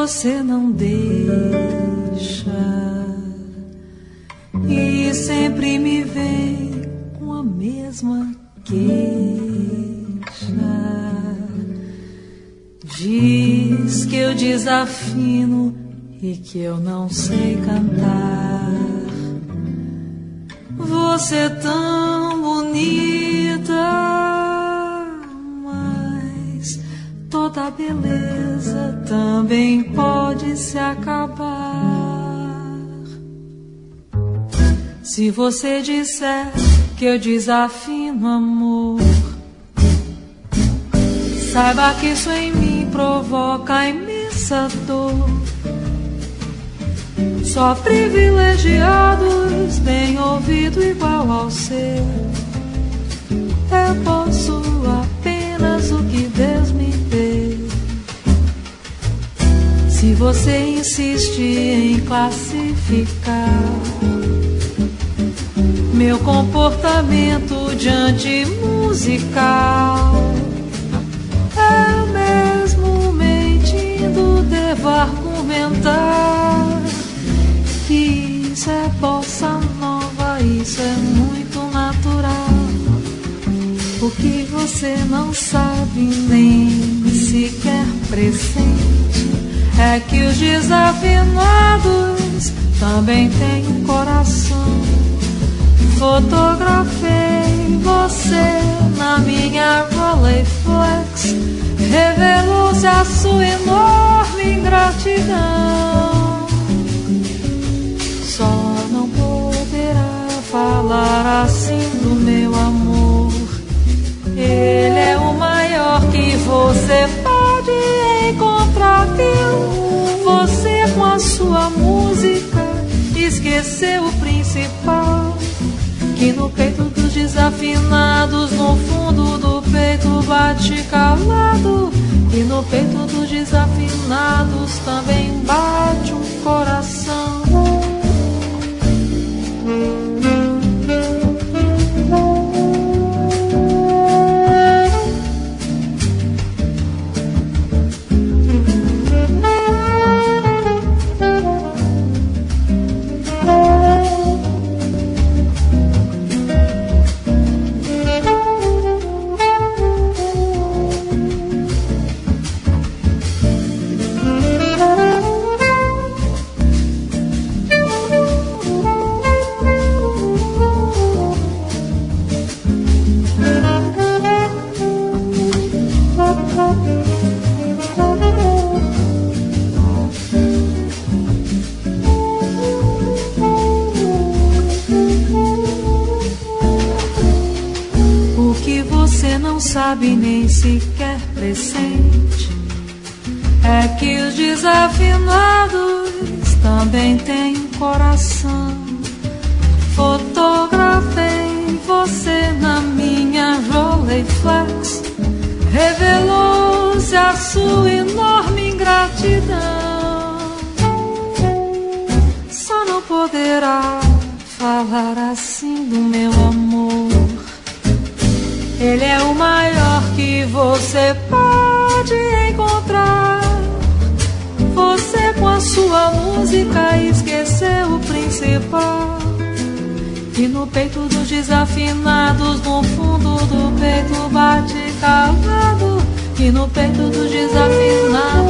você não deixa e sempre me vem com a mesma queixa. Diz que eu desafino e que eu não sei cantar. Você é tão bonita, mas toda beleza também pode se acabar. Se você disser que eu desafino amor, saiba que isso em mim provoca imensa dor. Só privilegiados têm ouvido igual ao seu. Eu posso apenas o que Deus me deu. Se você insiste em classificar meu comportamento diante musical, eu mesmo mentindo devo argumentar que isso é bossa nova, isso é muito natural. O que você não sabe nem sequer pressente é que os desafinados também têm um coração. Fotografei você na minha Rolleiflex, revelou-se a sua enorme ingratidão. Só não poderá falar assim do meu amor. Ele é o maior que você pode encontrar, viu? Você com a sua música esqueceu o principal, que no peito dos desafinados, no fundo do peito bate calado. E no peito dos desafinados também bate um coração. Sabe nem sequer pressente é que os desafinados também têm um coração. Fotografei você na minha Rolleiflex, revelou-se a sua enorme ingratidão. Só não poderá falar assim do meu amor. Ele é o maior que você pode encontrar. Você com a sua música esqueceu o principal, e no peito dos desafinados, no fundo do peito bate calado. E no peito dos desafinados